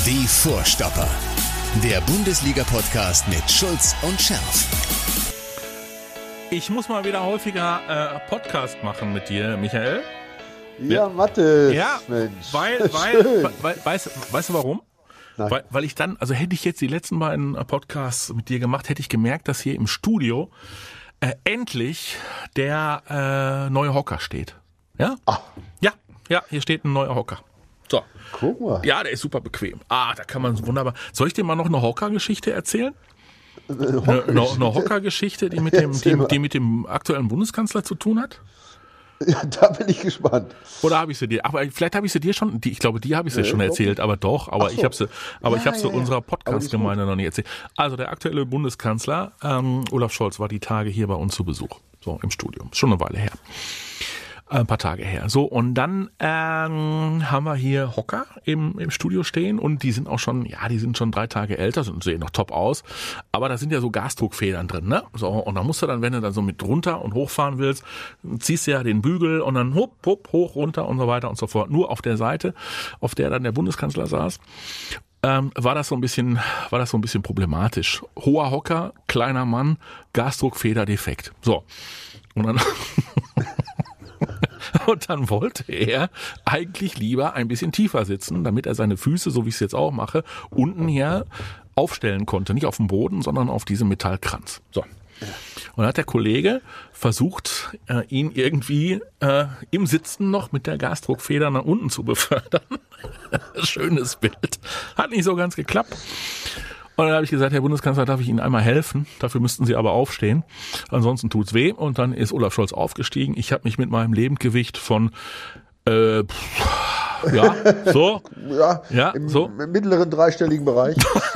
Die Vorstopper. Der Bundesliga-Podcast mit Schulz und Scherf. Ich muss mal wieder häufiger Podcast machen mit dir, Michael. Ja, Mathe. Ja, Mensch. weil weißt du warum? Nein. Weil ich dann, also hätte ich jetzt die letzten beiden Podcasts mit dir gemacht, hätte ich gemerkt, dass hier im Studio endlich der neue Hocker steht. Ja? Ja, hier steht ein neuer Hocker. So. Guck mal. Ja, der ist super bequem. Da kann man so wunderbar. Soll ich dir mal noch eine Hocker-Geschichte erzählen? Eine Hocker-Geschichte, die mit dem aktuellen Bundeskanzler zu tun hat? Ja, da bin ich gespannt. Oder habe ich sie dir? Aber vielleicht habe ich sie dir schon. Ich glaube, die habe ich sie schon erzählt. Aber doch. Aber so. ich habe sie unserer Podcast-Gemeinde noch nie erzählt. Also der aktuelle Bundeskanzler Olaf Scholz war die Tage hier bei uns zu Besuch. So im Studio. Schon eine Weile her. Ein paar Tage her. So, und dann haben wir hier Hocker im Studio stehen und die sind auch schon, die sind schon 3 Tage älter und sehen noch top aus. Aber da sind ja so Gasdruckfedern drin, ne? So, und dann musst du dann, wenn du dann so mit runter und hochfahren willst, ziehst du ja den Bügel und dann hoch, runter und so weiter und so fort. Nur auf der Seite, auf der dann der Bundeskanzler saß, war das so ein bisschen problematisch. Hoher Hocker, kleiner Mann, Gasdruckfeder defekt. So. Und dann wollte er eigentlich lieber ein bisschen tiefer sitzen, damit er seine Füße, so wie ich es jetzt auch mache, unten hier aufstellen konnte. Nicht auf dem Boden, sondern auf diesem Metallkranz. So. Und dann hat der Kollege versucht, ihn irgendwie im Sitzen noch mit der Gasdruckfeder nach unten zu befördern. Schönes Bild. Hat nicht so ganz geklappt. Und dann habe ich gesagt, Herr Bundeskanzler, darf ich Ihnen einmal helfen? Dafür müssten Sie aber aufstehen. Ansonsten tut's weh. Und dann ist Olaf Scholz aufgestiegen. Ich habe mich mit meinem Lebendgewicht von im mittleren dreistelligen Bereich.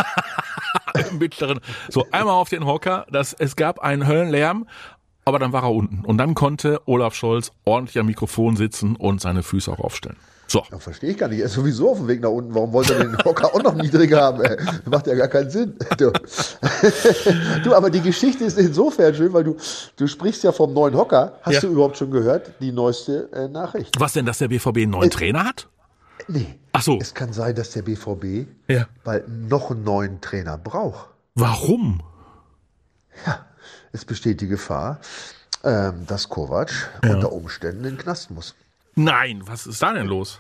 Im mittleren. So, einmal auf den Hocker. Es gab einen Höllenlärm, aber dann war er unten. Und dann konnte Olaf Scholz ordentlich am Mikrofon sitzen und seine Füße auch aufstellen. So. Das verstehe ich gar nicht. Er ist sowieso auf dem Weg nach unten. Warum wollte er den Hocker auch noch niedriger haben? Macht ja gar keinen Sinn. Du, aber die Geschichte ist insofern schön, weil du sprichst ja vom neuen Hocker. Hast du überhaupt schon gehört? Die neueste Nachricht. Was denn, dass der BVB einen neuen Trainer hat? Nee. Ach so. Es kann sein, dass der BVB bald noch einen neuen Trainer braucht. Warum? Ja, es besteht die Gefahr, dass Kovac unter Umständen in den Knast muss. Nein, was ist da denn los?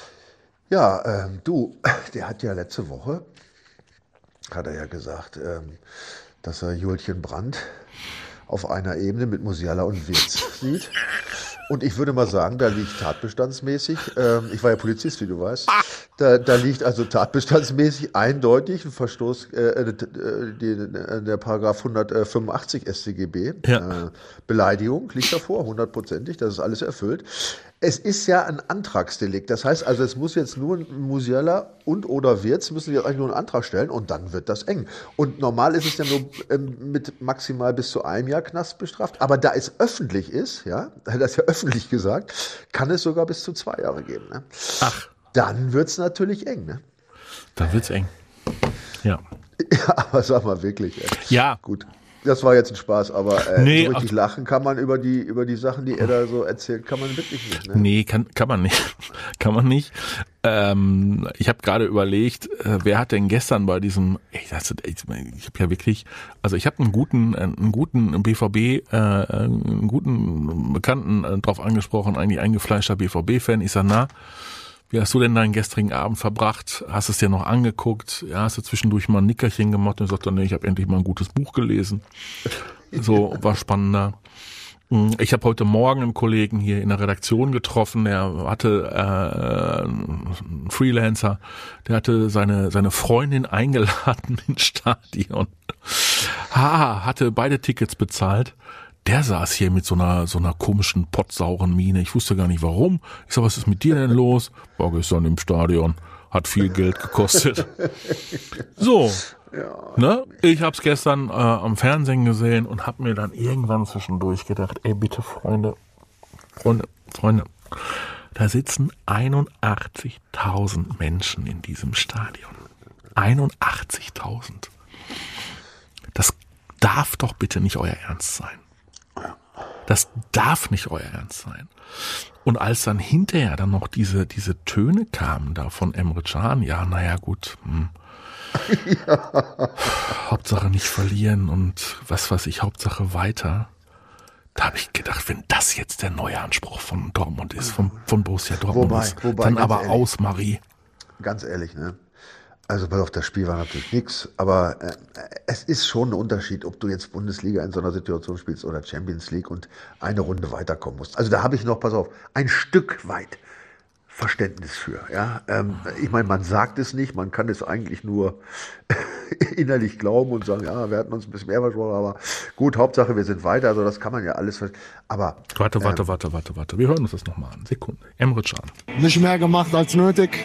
Ja, der hat ja letzte Woche, hat er ja gesagt, dass er Julchen Brandt auf einer Ebene mit Musiala und Wirtz sieht. Und ich würde mal sagen, da liegt tatbestandsmäßig, ich war ja Polizist, wie du weißt, da liegt also tatbestandsmäßig eindeutig ein Verstoß, der Paragraph 185 StGB, Beleidigung liegt davor, 100%ig, das ist alles erfüllt. Es ist ja ein Antragsdelikt, das heißt also, es muss jetzt nur Musiala und oder Wirtz müssen jetzt eigentlich nur einen Antrag stellen und dann wird das eng. Und normal ist es ja nur mit maximal bis zu 1 Jahr Knast bestraft, aber da es öffentlich ist, das ist ja öffentlich gesagt, kann es sogar bis zu 2 Jahre geben. Ne? Ach. Dann wird's natürlich eng, ne? Dann wird's eng. Ja. Ja, aber sag mal wirklich. Ja. Gut. Das war jetzt ein Spaß, aber so richtig also, lachen kann man über die Sachen, die er da so erzählt, kann man wirklich nicht. Ne? Nee, kann man nicht. Kann man nicht. Ich habe gerade überlegt, wer hat denn gestern bei diesem, ich habe ja wirklich, also ich habe einen guten BVB, einen guten Bekannten drauf angesprochen, eigentlich eingefleischter BVB-Fan. Ich sag, wie hast du denn deinen gestrigen Abend verbracht? Hast es dir noch angeguckt? Ja, hast du zwischendurch mal ein Nickerchen gemacht und sagt dann, nee, ich habe endlich mal ein gutes Buch gelesen. So, war spannender. Ich habe heute Morgen einen Kollegen hier in der Redaktion getroffen, der hatte einen Freelancer, der hatte seine Freundin eingeladen ins Stadion. Hatte beide Tickets bezahlt. Der saß hier mit so einer komischen, pottsauren Miene. Ich wusste gar nicht warum. Ich sag, was ist mit dir denn los? War gestern im Stadion. Hat viel Geld gekostet. So. Ja. Ne? Ich hab's gestern am Fernsehen gesehen und hab mir dann irgendwann zwischendurch gedacht, ey bitte Freunde, da sitzen 81.000 Menschen in diesem Stadion. 81.000. Das darf doch bitte nicht euer Ernst sein. Das darf nicht euer Ernst sein. Und als dann hinterher dann noch diese Töne kamen da von Emre Can, ja, naja, gut, ja. Hauptsache nicht verlieren und was weiß ich, Hauptsache weiter. Da habe ich gedacht, wenn das jetzt der neue Anspruch von Dortmund ist, von Borussia Dortmund wobei, dann aber ehrlich, aus, Marie. Ganz ehrlich, ne? Also pass auf, das Spiel war natürlich nix, aber es ist schon ein Unterschied, ob du jetzt Bundesliga in so einer Situation spielst oder Champions League und eine Runde weiterkommen musst. Also da habe ich noch, pass auf, ein Stück weit Verständnis für. Ja? Ich meine, man sagt es nicht, man kann es eigentlich nur innerlich glauben und sagen, ja, wir hatten uns ein bisschen mehr versprochen, aber gut, Hauptsache wir sind weiter, also das kann man ja alles verstehen. Aber Warte. Wir hören uns das nochmal an. Sekunde. Emre Can. Nicht mehr gemacht als nötig.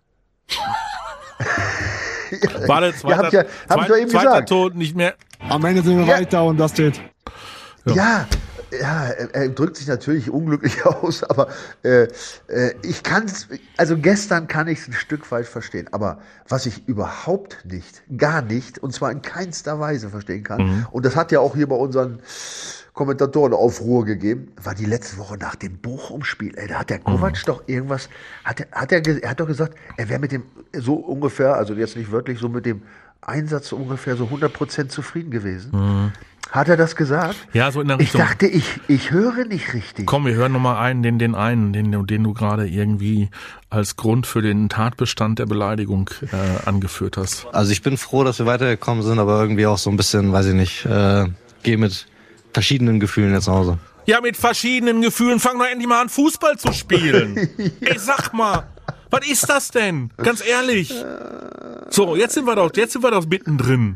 Warte, hab ich doch eben zweiter gesagt. Ton, nicht mehr. Am Ende sind wir weiter und das steht. Ja, er drückt sich natürlich unglücklich aus, aber ich kann es, also gestern kann ich es ein Stück weit verstehen, aber was ich überhaupt nicht, gar nicht, und zwar in keinster Weise verstehen kann, und das hat ja auch hier bei unseren Kommentatoren Aufruhr gegeben, war die letzte Woche nach dem Bochum-Spiel. Da hat der Kovac doch irgendwas, er hat doch gesagt, er wäre mit dem so ungefähr, also jetzt nicht wörtlich, so mit dem Einsatz ungefähr so 100% zufrieden gewesen. Hat er das gesagt? Ja, so in der Richtung. Ich dachte, ich höre nicht richtig. Komm, wir hören nochmal einen, den du gerade irgendwie als Grund für den Tatbestand der Beleidigung angeführt hast. Also ich bin froh, dass wir weitergekommen sind, aber irgendwie auch so ein bisschen, weiß ich nicht, gehe mit verschiedenen Gefühlen jetzt nach Hause. Ja, mit verschiedenen Gefühlen. Fang doch endlich mal an, Fußball zu spielen. Ja. Ey, sag mal, was ist das denn? Ganz ehrlich. So, jetzt sind wir doch mittendrin.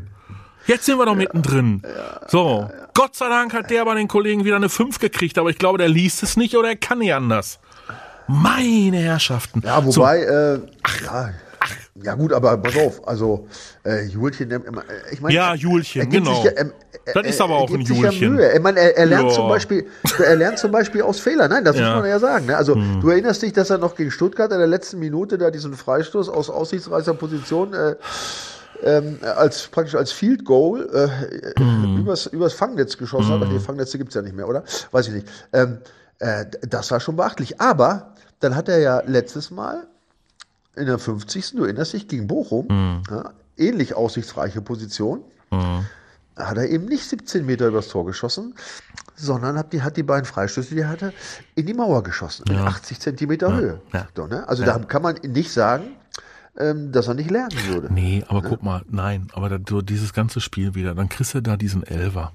So, Gott sei Dank hat der bei den Kollegen wieder eine 5 gekriegt, aber ich glaube, der liest es nicht oder er kann nicht anders. Meine Herrschaften. Ja, wobei, ja gut, aber pass auf, also Julchen, ich meine, ja, Julchen, genau. Das ist aber auch ein Julchen. Ja, ich meine, er lernt zum Beispiel aus Fehlern. Nein, das muss man ja sagen. Ne? Also du erinnerst dich, dass er noch gegen Stuttgart in der letzten Minute da diesen Freistoß aus aussichtsreicher Position praktisch als Field Goal übers Fangnetz geschossen hat. Ach, die Fangnetze gibt's ja nicht mehr, oder? Weiß ich nicht. Das war schon beachtlich. Aber dann hat er ja letztes Mal in der 50. Du erinnerst dich, gegen Bochum, ähnlich aussichtsreiche Position, hat er eben nicht 17 Meter übers Tor geschossen, sondern hat die beiden Freistöße, die er hatte, in die Mauer geschossen, in 80 Zentimeter Höhe. Ja. So, ne? Also da kann man nicht sagen, dass er nicht lernen würde. Nee, aber guck mal, nein, aber so dieses ganze Spiel wieder, dann kriegst du da diesen Elfer.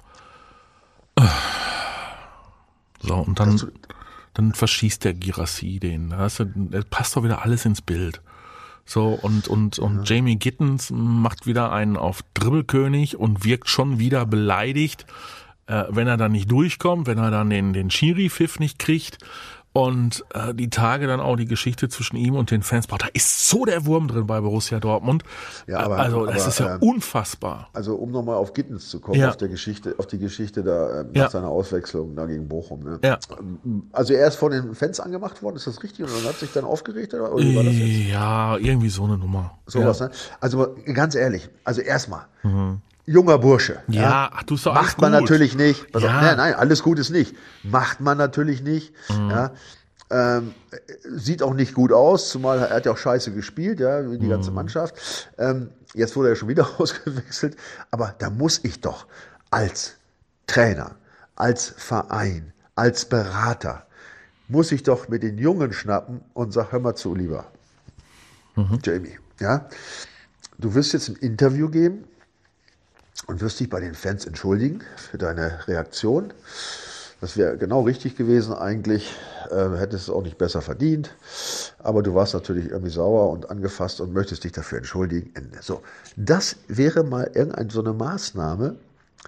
So, und dann verschießt der Girassi den. Das passt doch wieder alles ins Bild. So, und Jamie Gittens macht wieder einen auf Dribbelkönig und wirkt schon wieder beleidigt, wenn er dann nicht durchkommt, wenn er dann den Schiri-Pfiff nicht kriegt. Und die Tage dann auch die Geschichte zwischen ihm und den Fans. Boah, da ist so der Wurm drin bei Borussia Dortmund. Ja, das ist ja unfassbar. Also um nochmal auf Gittens zu kommen, auf die Geschichte da nach seiner Auswechslung da gegen Bochum. Ne? Ja. Also er ist von den Fans angemacht worden, ist das richtig? Und dann hat sich dann aufgeregt oder wie war das jetzt? Ja, irgendwie so eine Nummer. Sowas, ne? Also ganz ehrlich, also erstmal. Junger Bursche. Ja, ach, du ist doch alles macht man gut. natürlich nicht. Ja. Nein, alles gut ist nicht. Macht man natürlich nicht. Ja. Sieht auch nicht gut aus, zumal er hat ja auch scheiße gespielt, ja, wie die ganze Mannschaft. Jetzt wurde er schon wieder ausgewechselt. Aber da muss ich doch als Trainer, als Verein, als Berater, muss ich doch mit den Jungen schnappen und sag, hör mal zu, lieber Jamie. Ja? Du wirst jetzt ein Interview geben und wirst dich bei den Fans entschuldigen für deine Reaktion. Das wäre genau richtig gewesen eigentlich. Hättest es auch nicht besser verdient. Aber du warst natürlich irgendwie sauer und angefasst und möchtest dich dafür entschuldigen. Ende. So, das wäre mal irgendeine so eine Maßnahme,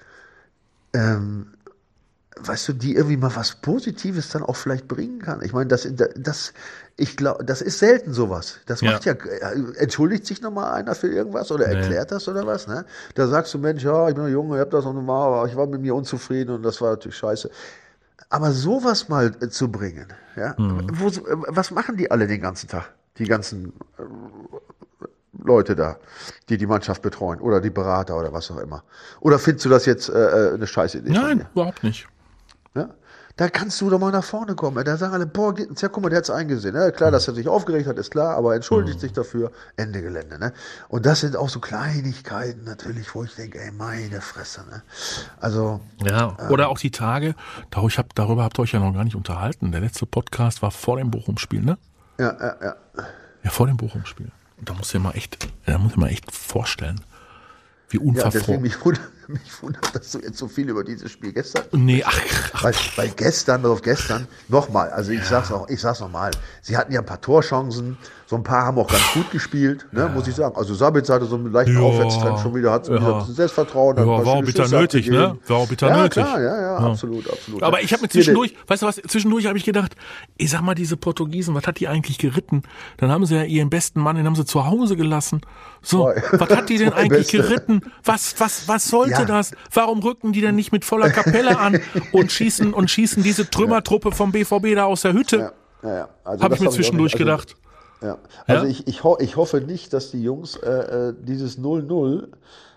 weißt du, die irgendwie mal was Positives dann auch vielleicht bringen kann. Ich meine, ich glaube, das ist selten sowas. Das macht entschuldigt sich nochmal einer für irgendwas oder erklärt das oder was, ne? Da sagst du, Mensch, ja, ich bin ein Junge, ich hab das noch mal, aber ich war mit mir unzufrieden und das war natürlich scheiße. Aber sowas mal zu bringen, ja? Was machen die alle den ganzen Tag? Die ganzen Leute da, die Mannschaft betreuen oder die Berater oder was auch immer. Oder findest du das jetzt eine scheiße Idee? Nein, überhaupt nicht. Ja? da kannst du doch mal nach vorne kommen. Da sagen alle, boah, ja, guck mal, der hat's eingesehen. Ja, klar, dass er sich aufgeregt hat, ist klar, aber entschuldigt sich dafür, Ende Gelände. Ne? Und das sind auch so Kleinigkeiten natürlich, wo ich denke, ey, meine Fresse. Ne? Also ja, oder auch die Tage, darüber habt ihr euch ja noch gar nicht unterhalten. Der letzte Podcast war vor dem Bochum-Spiel, ne? Ja. Ja, vor dem Bochum-Spiel. Und da muss ich mal echt vorstellen, wie unverfroren. Deswegen mich wundert, dass du jetzt so viel über dieses Spiel gestern. Nee, Weil gestern, nochmal, also ich sag's nochmal, sie hatten ja ein paar Torchancen, so ein paar haben auch ganz gut gespielt, ne, muss ich sagen. Also Sabitzer hatte so einen leichten Aufwärtstrend schon wieder, hat ein bisschen Selbstvertrauen. Ja, war auch bitter nötig, ne? War auch bitter nötig. Klar, ja, absolut. Aber ich habe mir zwischendurch, weißt du was, habe ich gedacht, ich sag mal, diese Portugiesen, was hat die eigentlich geritten? Dann haben sie ja ihren besten Mann, den haben sie zu Hause gelassen. So, was hat die denn eigentlich geritten? Was sollte das? Warum rücken die denn nicht mit voller Kapelle an und schießen diese Trümmertruppe vom BVB da aus der Hütte? Ja. Also habe ich mir zwischendurch gedacht. Ja. Also ich hoffe nicht, dass die Jungs dieses 0-0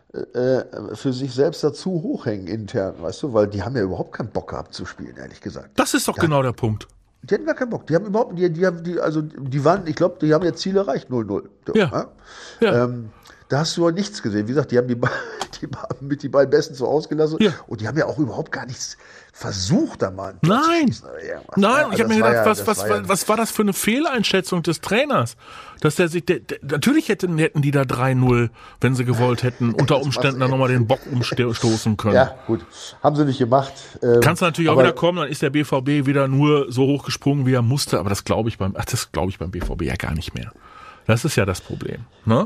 für sich selbst dazu hochhängen intern, weißt du, weil die haben ja überhaupt keinen Bock gehabt zu spielen, ehrlich gesagt. Das ist doch genau der Punkt. Die hatten gar keinen Bock. Die haben überhaupt, die waren, ich glaube, die haben ihr Ziel erreicht, 0-0. So, ja. Da hast du ja nichts gesehen. Wie gesagt, die haben die beiden Besten so ausgelassen. Ja. Und die haben ja auch überhaupt gar nichts versucht, da mal. Nein, ich habe mir gedacht, was war das für eine Fehleinschätzung des Trainers? Dass natürlich hätten die da 3-0, wenn sie gewollt hätten, unter Umständen dann nochmal den Bock umstoßen können. Ja, gut. Haben sie nicht gemacht. Kannst du natürlich auch wieder kommen, dann ist der BVB wieder nur so hochgesprungen, wie er musste. Aber das glaube ich beim BVB ja gar nicht mehr. Das ist ja das Problem, ne?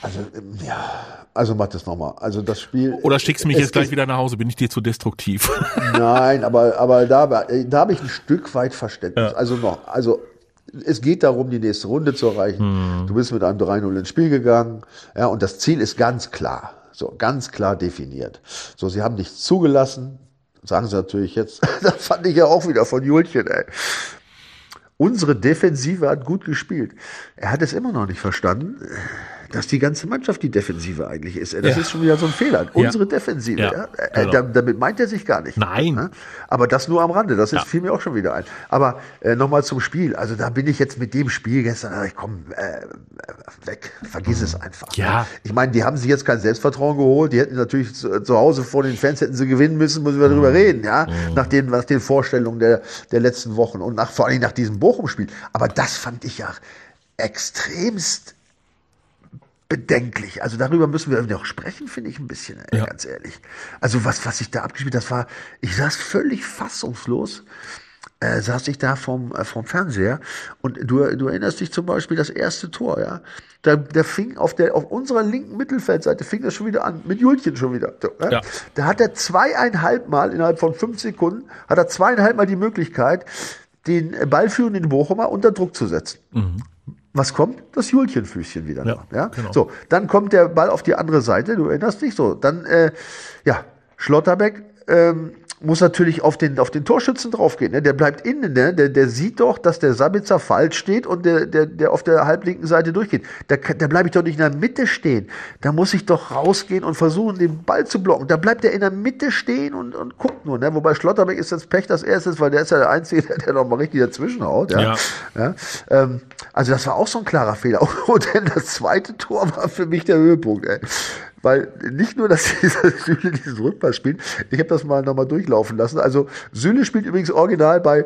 Also mach das nochmal. Also das Spiel. Oder schickst du mich jetzt gleich wieder nach Hause? Bin ich dir zu destruktiv? Nein, aber da habe ich ein Stück weit Verständnis. Ja. Also es geht darum, die nächste Runde zu erreichen. Du bist mit einem 3-0 ins Spiel gegangen, ja, und das Ziel ist ganz klar. So, ganz klar definiert. So, sie haben nichts zugelassen. Sagen sie natürlich jetzt. Das fand ich ja auch wieder von Julchen, ey. Unsere Defensive hat gut gespielt. Er hat es immer noch nicht verstanden, dass die ganze Mannschaft die Defensive eigentlich ist. Das ist schon wieder so ein Fehler. Unsere Defensive. Genau. Damit meint er sich gar nicht. Nein. Aber das nur am Rande. Das fiel mir auch schon wieder ein. Aber nochmal zum Spiel. Also da bin ich jetzt mit dem Spiel gestern, komm, weg. Vergiss es einfach. Ja. Ich meine, die haben sich jetzt kein Selbstvertrauen geholt. Die hätten natürlich zu Hause vor den Fans hätten sie gewinnen müssen, müssen wir darüber reden, ja. Nach den Vorstellungen der letzten Wochen und vor allem nach diesem Bochum-Spiel. Aber das fand ich ja extremst bedenklich. Also darüber müssen wir auch sprechen, finde ich ein bisschen, ganz ehrlich. Also was sich da abgespielt hat, ich saß völlig fassungslos, saß ich da vom Fernseher und du erinnerst dich zum Beispiel das erste Tor, ja. Da fing auf unserer linken Mittelfeldseite fing das schon wieder an, mit Julchen schon wieder. So, ja? Da hat er 2,5 Mal innerhalb von 5 Sekunden, hat er 2,5 Mal die Möglichkeit, den ballführenden Bochumer unter Druck zu setzen. Was kommt? Das Julchenfüßchen wieder. Ja? Genau. So, dann kommt der Ball auf die andere Seite, du erinnerst dich so. Dann, Schlotterbeck muss natürlich auf den Torschützen draufgehen. Ne? Der bleibt innen, ne? Der sieht doch, dass der Sabitzer falsch steht und der auf der halblinken Seite durchgeht. Da bleibe ich doch nicht in der Mitte stehen. Da muss ich doch rausgehen und versuchen, den Ball zu blocken. Da bleibt er in der Mitte stehen und guckt nur. Ne? Wobei Schlotterbeck ist jetzt Pech, dass er es ist, weil der ist ja der Einzige, der noch mal richtig dazwischen haut. Ja? Also das war auch so ein klarer Fehler. Und dann das zweite Tor war für mich der Höhepunkt. Ey. Weil nicht nur, dass Süle diesen Rückpass spielt, ich habe das mal nochmal durchlaufen lassen. Also Süle spielt übrigens original bei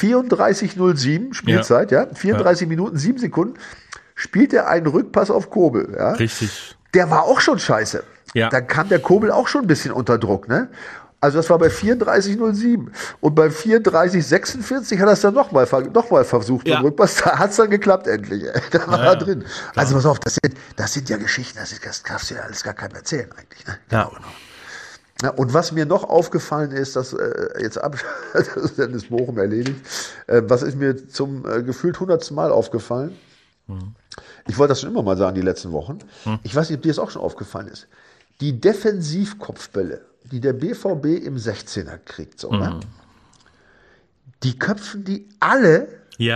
34:07 Spielzeit, 34 Minuten, 7 Sekunden, spielt er einen Rückpass auf Kobel. Ja? Richtig. Der war auch schon scheiße. Ja. Da kam der Kobel auch schon ein bisschen unter Druck, ne? Also das war bei 34:07 und bei 34:46 hat er es dann nochmal versucht. Ja. Rückpass, da hat es dann geklappt endlich. Da war er drin. Klar. Also pass auf, das sind ja Geschichten, das darfst du ja alles gar keinem erzählen eigentlich. Ne? Ja. Genau. Ja, und was mir noch aufgefallen ist, dass das ist dann das Bochum erledigt, was ist mir zum gefühlt 100. Mal aufgefallen? Ich wollte das schon immer mal sagen, die letzten Wochen. Ich weiß nicht, ob dir das auch schon aufgefallen ist. Die Defensivkopfbälle, die der BVB im 16er kriegt, so, ne? Die köpfen die alle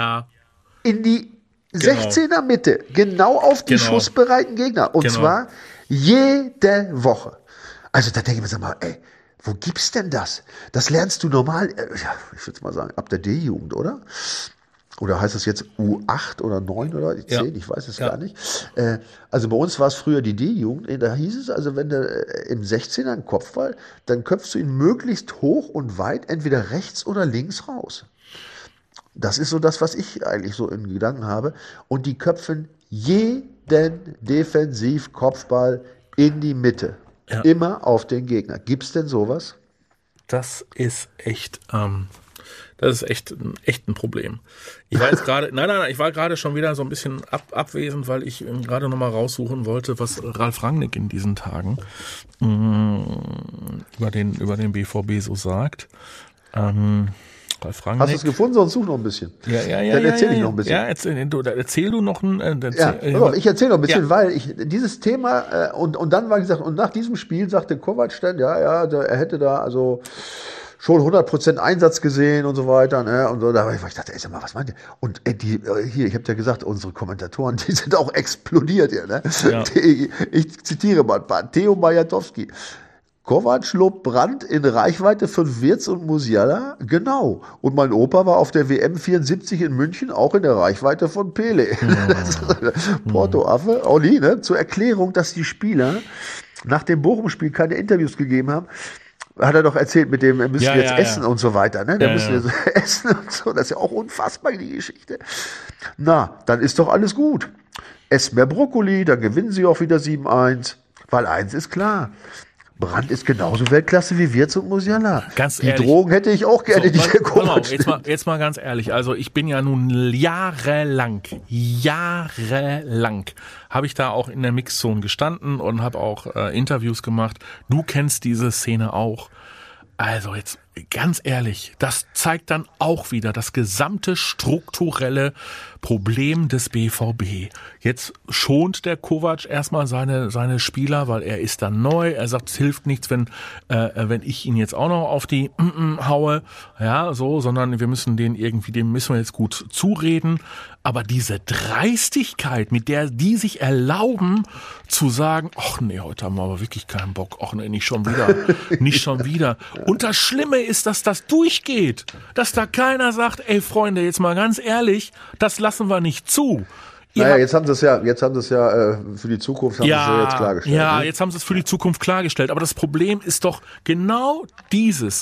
in die 16er Mitte, genau auf die schussbereiten Gegner. Und zwar jede Woche. Also da denke ich mir, sag mal, ey, Wo gibt's denn das? Das lernst du normal, ich würde mal sagen, ab der D-Jugend, oder? Oder heißt das jetzt U8 oder 9 oder 10? Ja. Ich weiß es gar nicht. Also bei uns war es früher die D-Jugend. Da hieß es, also wenn du im 16er einen Kopfball, dann köpfst du ihn möglichst hoch und weit, entweder rechts oder links raus. Das ist so das, was ich eigentlich so in Gedanken habe. Und die köpfen jeden Defensiv-Kopfball in die Mitte. Ja. Immer auf den Gegner. Gibt's denn sowas? Das ist echt ein Problem. Ich war jetzt gerade, nein, ich war gerade schon wieder so ein bisschen abwesend, weil ich gerade nochmal raussuchen wollte, was Ralf Rangnick in diesen Tagen über den BVB so sagt. Ralf Rangnick. Hast du es gefunden? Sonst such noch ein bisschen. Ja. Dann erzähl ich noch ein bisschen. Ja, erzähl du noch ein. Ich erzähle noch ein bisschen, Ja. weil dieses Thema, und dann war gesagt, und nach diesem Spiel sagte Kovac dann, er hätte da also schon 100% Einsatz gesehen und so weiter, ne, und so, da ich dachte, sag mal, was meint ihr? Und hier, ich habe ja gesagt, unsere Kommentatoren, die sind auch explodiert hier, ne? Ja. Ich zitiere mal, Theo Majatowski. Kovac lobt Brandt in Reichweite von Wirtz und Musiala? Genau. Und mein Opa war auf der WM 74 in München auch in der Reichweite von Pele. Porto Affe, Olli, ne? Zur Erklärung, dass die Spieler nach dem Bochum-Spiel keine Interviews gegeben haben, hat er doch erzählt, mit dem, wir müssen jetzt essen und so weiter, ne? Da müssen wir essen und so. Das ist ja auch unfassbar, die Geschichte. Na, dann ist doch alles gut. Esst mehr Brokkoli, dann gewinnen sie auch wieder 7-1. Weil eins ist klar. Brandt ist genauso Weltklasse wie Wirtz und Musiala. Ganz die ehrlich. Drogen hätte ich auch gerne, die der Kovac nimmt. Jetzt mal ganz ehrlich. Also ich bin ja nun jahrelang habe ich da auch in der Mixzone gestanden und habe auch Interviews gemacht. Du kennst diese Szene auch. Also jetzt ganz ehrlich, das zeigt dann auch wieder das gesamte strukturelle Problem des BVB. Jetzt schont der Kovac erstmal seine Spieler, weil er ist dann neu. Er sagt, es hilft nichts, wenn ich ihn jetzt auch noch auf die haue, ja, so, sondern dem müssen wir jetzt gut zureden. Aber diese Dreistigkeit, mit der die sich erlauben, zu sagen, ach nee, heute haben wir aber wirklich keinen Bock, ach nee, nicht schon wieder. Und das Schlimme ist, dass das durchgeht, dass da keiner sagt, ey Freunde, jetzt mal ganz ehrlich, das lassen wir nicht zu. Jetzt haben sie es ja für die Zukunft jetzt klargestellt. Ja, ne? jetzt haben sie es für die Zukunft klargestellt. Aber das Problem ist doch genau dieses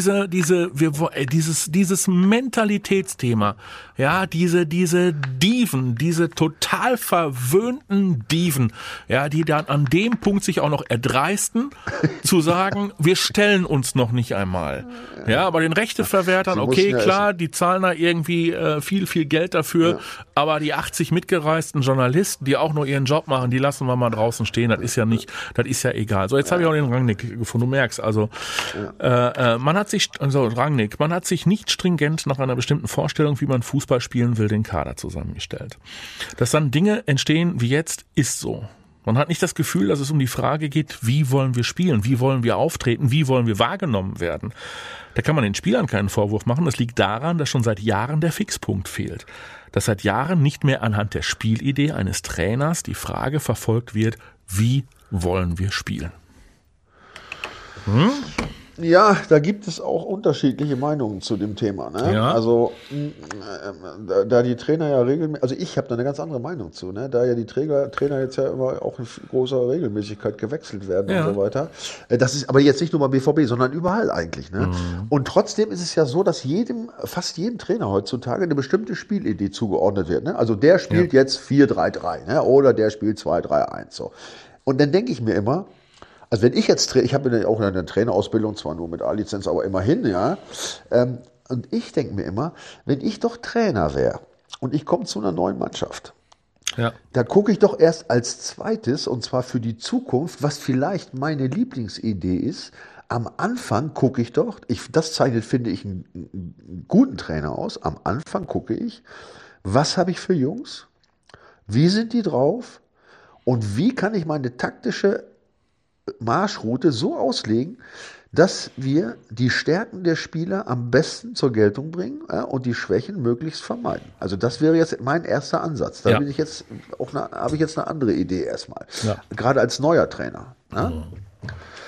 Mentalitätsthema. Ja, diese Dieven, diese total verwöhnten Dieven, ja, die dann an dem Punkt sich auch noch erdreisten, zu sagen, wir stellen uns noch nicht einmal. Ja, bei den Rechteverwertern, okay, klar, die zahlen da irgendwie viel Geld dafür, aber die 80 mitgereisten Journalisten, die auch nur ihren Job machen, die lassen wir mal draußen stehen, das ist ja egal. So, jetzt habe ich auch den Rangnick gefunden, du merkst, also man hat sich nicht stringent nach einer bestimmten Vorstellung, wie man Fußball spielen will, den Kader zusammengestellt. Dass dann Dinge entstehen wie jetzt, ist so. Man hat nicht das Gefühl, dass es um die Frage geht, wie wollen wir spielen, wie wollen wir auftreten, wie wollen wir wahrgenommen werden. Da kann man den Spielern keinen Vorwurf machen. Das liegt daran, dass schon seit Jahren der Fixpunkt fehlt. Dass seit Jahren nicht mehr anhand der Spielidee eines Trainers die Frage verfolgt wird, wie wollen wir spielen. Ja, da gibt es auch unterschiedliche Meinungen zu dem Thema. Ne? Ja. Also da die Trainer ja regelmäßig, also ich habe da eine ganz andere Meinung zu, ne? Da ja die Trainer jetzt ja immer auch in großer Regelmäßigkeit gewechselt werden und so weiter. Das ist aber jetzt nicht nur beim BVB, sondern überall eigentlich. Ne? Und trotzdem ist es ja so, dass fast jedem Trainer heutzutage eine bestimmte Spielidee zugeordnet wird. Ne? Also der spielt jetzt 4-3-3, ne? Oder der spielt 2-3-1. So. Und dann denke ich mir immer, also wenn ich jetzt, ich habe ja auch eine Trainerausbildung, zwar nur mit A-Lizenz, aber immerhin, ja. Und ich denke mir immer, wenn ich doch Trainer wäre und ich komme zu einer neuen Mannschaft, da gucke ich doch erst als zweites, und zwar für die Zukunft, was vielleicht meine Lieblingsidee ist. Am Anfang gucke ich doch, das zeichnet, finde ich, einen guten Trainer aus. Am Anfang gucke ich, was habe ich für Jungs? Wie sind die drauf? Und wie kann ich meine taktische Marschroute so auslegen, dass wir die Stärken der Spieler am besten zur Geltung bringen und die Schwächen möglichst vermeiden. Also das wäre jetzt mein erster Ansatz. Da habe ich jetzt eine andere Idee erstmal. Ja. Gerade als neuer Trainer.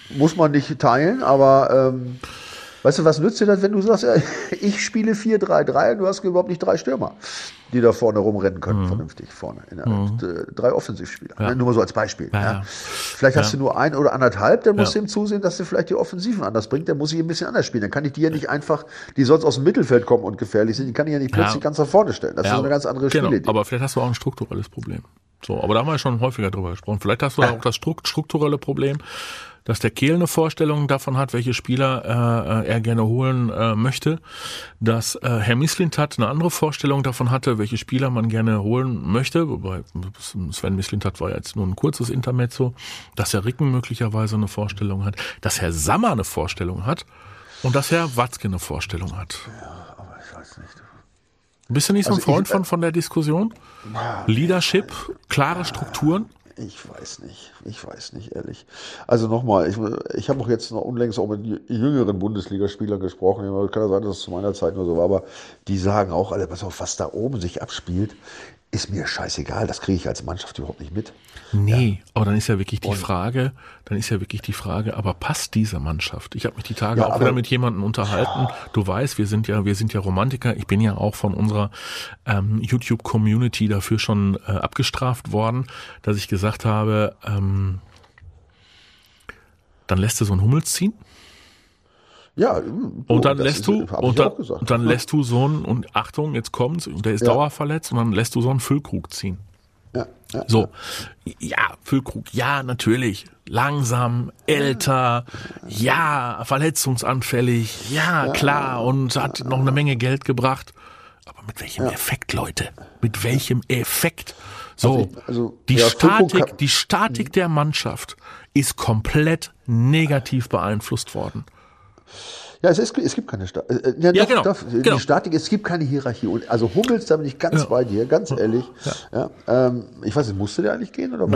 muss man nicht teilen, aber weißt du, was nützt dir das, wenn du sagst, ich spiele 4-3-3 und du hast überhaupt nicht 3 Stürmer, die da vorne rumrennen können, vernünftig vorne. 3 Offensivspieler. Ja. Nur mal so als Beispiel. Ja. Ja. Vielleicht hast du nur 1 oder 1,5, dann musst du ihm zusehen, dass du vielleicht die Offensiven anders bringt, dann muss ich ein bisschen anders spielen. Dann kann ich die ja nicht einfach, die sonst aus dem Mittelfeld kommen und gefährlich sind, die kann ich ja nicht plötzlich ganz nach vorne stellen. Das ist eine ganz andere Spielidee. Aber vielleicht hast du auch ein strukturelles Problem. So, aber da haben wir schon häufiger drüber gesprochen. Vielleicht hast du auch das strukturelle Problem, dass der Kehl eine Vorstellung davon hat, welche Spieler er gerne holen möchte, dass Herr Mislintat eine andere Vorstellung davon hatte, welche Spieler man gerne holen möchte, wobei Sven Mislintat war ja jetzt nur ein kurzes Intermezzo, dass Herr Ricken möglicherweise eine Vorstellung hat, dass Herr Sammer eine Vorstellung hat und dass Herr Watzke eine Vorstellung hat. Ja, aber ich weiß nicht. Bist du nicht so ein Freund von der Diskussion? Leadership, klare Strukturen? Ich weiß nicht, ehrlich. Also nochmal, ich habe auch jetzt noch unlängst auch mit jüngeren Bundesligaspielern gesprochen. Kann ja sein, dass es zu meiner Zeit nur so war, aber die sagen auch alle, pass auf, was da oben sich abspielt, ist mir scheißegal. Das kriege ich als Mannschaft überhaupt nicht mit. Nee, aber dann ist ja wirklich die Frage, aber passt diese Mannschaft? Ich habe mich die Tage auch wieder mit jemandem unterhalten. Du weißt, wir sind ja Romantiker. Ich bin ja auch von unserer YouTube-Community dafür schon abgestraft worden, dass ich gesagt habe, dann lässt du so einen Hummels ziehen. Ja, und dann lässt du so einen, und Achtung, jetzt kommt's, und der ist dauerverletzt, und dann lässt du so einen Füllkrug ziehen. Füllkrug, ja, natürlich, langsam, älter, verletzungsanfällig, klar, und hat noch eine Menge Geld gebracht. Aber mit welchem Effekt, Leute? Mit welchem Effekt? So, die Statik der Mannschaft ist komplett negativ beeinflusst worden. Ja, es gibt keine Statik. Die Statik, es gibt keine Hierarchie. Also Hummels, da bin ich ganz bei dir, ganz ehrlich. Ich weiß nicht, musste der eigentlich gehen? Oder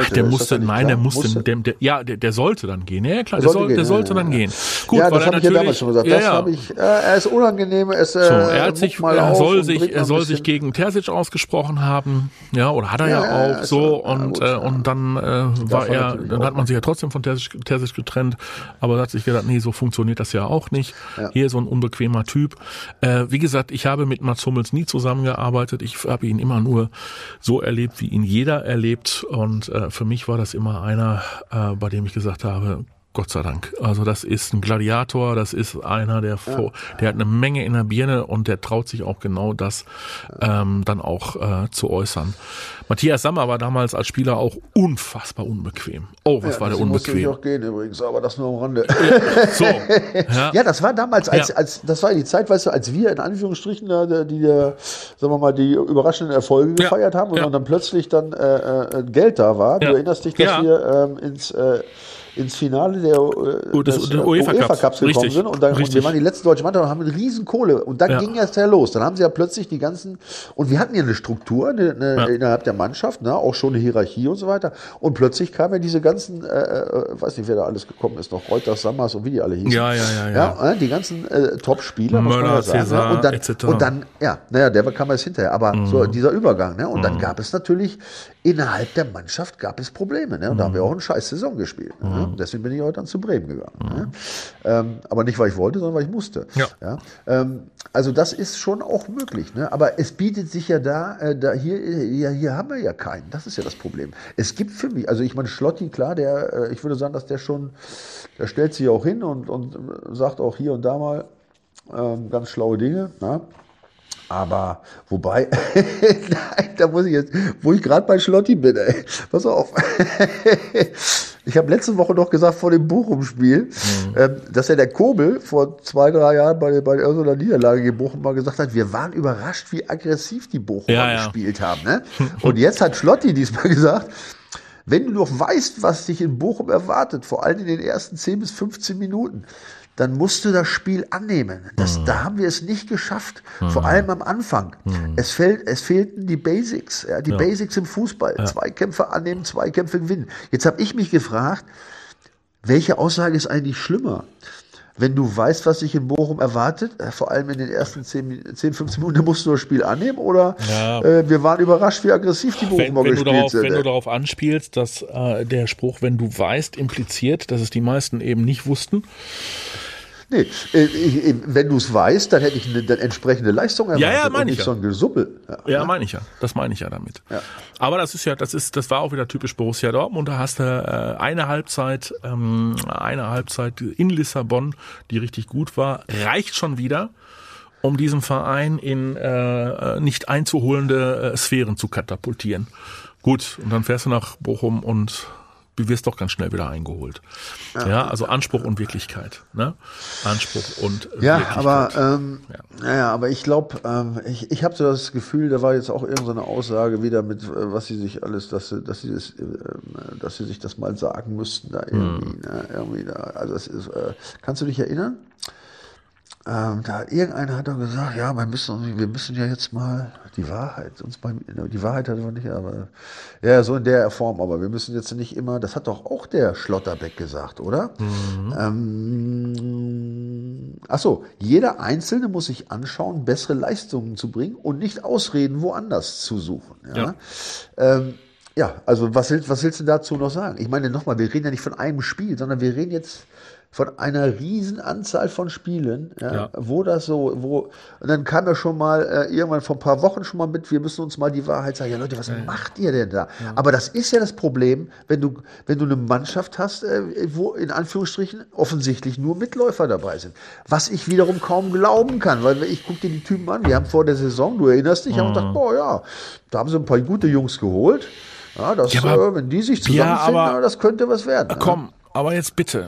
der sollte dann gehen. Ja, klar, der sollte dann gehen. Gut, ja, das habe ich ja damals schon gesagt. Er ist unangenehm. Er soll sich gegen Terzic ausgesprochen haben. Ja, oder hat er ja auch so. Und dann dann hat man sich ja trotzdem von Terzic getrennt. Aber hat sich gedacht, nee, so funktioniert das ja auch nicht. Hier so ein unbequemer Typ. Wie gesagt, ich habe mit Mats Hummels nie zusammengearbeitet. Ich habe ihn immer nur so erlebt, wie ihn jeder erlebt. Und für mich war das immer einer, bei dem ich gesagt habe, Gott sei Dank. Also das ist ein Gladiator, das ist einer, der hat eine Menge in der Birne und der traut sich auch genau das dann auch zu äußern. Matthias Sammer war damals als Spieler auch unfassbar unbequem. Oh, was war der unbequem. Musste ich auch gehen übrigens, aber das nur am Rande. Ja, das war damals, das war die Zeit, weißt du, als wir in Anführungsstrichen die überraschenden Erfolge gefeiert haben und dann plötzlich dann Geld da war. Du erinnerst dich, dass wir ins Finale der UEFA Cups gekommen sind und wir waren die letzten deutschen Mannschaft und haben eine riesen Kohle und dann ging es ja los. Dann haben sie ja plötzlich die ganzen, und wir hatten ja eine Struktur innerhalb der Mannschaft, auch schon eine Hierarchie und so weiter, und plötzlich kamen ja diese ganzen, weiß nicht, wer da alles gekommen ist, noch Reuters, Sammers und wie die alle hießen. Die ganzen Top-Spieler, Möller, Cäsar, etc. Und dann, der kam erst hinterher, aber so dieser Übergang, und dann gab es natürlich innerhalb der Mannschaft Probleme, und da haben wir auch eine scheiß Saison gespielt. Deswegen bin ich heute dann zu Bremen gegangen. Aber nicht, weil ich wollte, sondern weil ich musste. Also das ist schon auch möglich. Aber es bietet sich ja hier haben wir ja keinen. Das ist ja das Problem. Es gibt für mich, also ich meine, Schlotti, klar, ich würde sagen, dass der stellt sich auch hin und sagt auch hier und da mal ganz schlaue Dinge. Aber wobei, nein, da muss ich jetzt, wo ich gerade bei Schlotti bin, pass auf. Ich habe letzte Woche noch gesagt vor dem Bochum-Spiel, dass der Kobel vor 2-3 Jahren bei so einer Niederlage gegen Bochum mal gesagt hat, wir waren überrascht, wie aggressiv die Bochumer gespielt haben. Ne? Und jetzt hat Schlotti diesmal gesagt, wenn du doch weißt, was dich in Bochum erwartet, vor allem in den ersten 10 bis 15 Minuten, dann musst du das Spiel annehmen. Da haben wir es nicht geschafft, vor allem am Anfang. Es fehlten die Basics, die Basics im Fußball. Zweikämpfe annehmen, Zweikämpfe gewinnen. Jetzt habe ich mich gefragt, welche Aussage ist eigentlich schlimmer? wenn du weißt, was dich in Bochum erwartet, vor allem in den ersten 10, 15 Minuten, musst du das Spiel annehmen oder wir waren überrascht, wie aggressiv die Bochumer gespielt sind. Wenn du darauf anspielst, dass der Spruch, wenn du weißt, impliziert, dass es die meisten eben nicht wussten. Nee, wenn du es weißt, dann hätte ich eine entsprechende Leistung erwartet meine ich nicht so ein Gesuppel. Meine ich ja. Das meine ich ja damit. Ja. Aber das war auch wieder typisch Borussia Dortmund. Da hast du eine Halbzeit in Lissabon, die richtig gut war, reicht schon wieder, um diesen Verein in nicht einzuholende Sphären zu katapultieren. Gut, und dann fährst du nach Bochum und du wirst doch ganz schnell wieder eingeholt. Ja, also Anspruch und Wirklichkeit. Ne? Anspruch und Wirklichkeit. Aber ich glaube, ich habe so das Gefühl, da war jetzt auch irgendeine Aussage wieder mit, was sie sich alles, dass sie sich das mal sagen müssten da irgendwie. Also es ist, kannst du dich erinnern? Da irgendeiner hat doch gesagt, ja, wir müssen ja jetzt mal die Wahrheit, die Wahrheit hatten wir nicht, aber ja, so in der Form, aber wir müssen jetzt nicht immer, das hat doch auch der Schlotterbeck gesagt, oder? Jeder Einzelne muss sich anschauen, bessere Leistungen zu bringen und nicht Ausreden woanders zu suchen. Also was willst du dazu noch sagen? Ich meine nochmal, wir reden ja nicht von einem Spiel, sondern wir reden jetzt von einer riesen Anzahl von Spielen, wo und dann kam ja schon mal irgendwann vor ein paar Wochen schon mal mit, wir müssen uns mal die Wahrheit sagen, ja Leute, was macht ihr denn da? Ja. Aber das ist ja das Problem, wenn du eine Mannschaft hast, wo in Anführungsstrichen offensichtlich nur Mitläufer dabei sind. Was ich wiederum kaum glauben kann, weil ich gucke dir die Typen an, die haben vor der Saison, du erinnerst dich, haben gedacht, da haben sie ein paar gute Jungs geholt. Ja, wenn die sich zusammenfinden, das könnte was werden. Komm, aber jetzt bitte.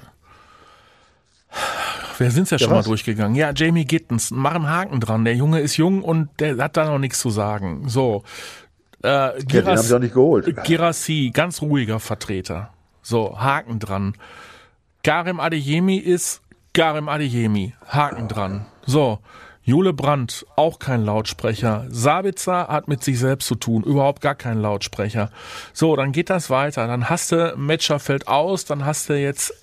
Wir sind es ja schon mal durchgegangen. Ja, Jamie Gittens, mach einen Haken dran. Der Junge ist jung und der hat da noch nichts zu sagen. So. Den haben sie auch nicht geholt. Girassi, ganz ruhiger Vertreter. So, Haken dran. Karim Adeyemi ist Karim Adeyemi. Haken dran. So. Jule Brandt, auch kein Lautsprecher. Sabitzer hat mit sich selbst zu tun, überhaupt gar kein Lautsprecher. So, dann geht das weiter. Dann hast du Metscher fällt aus, dann hast du jetzt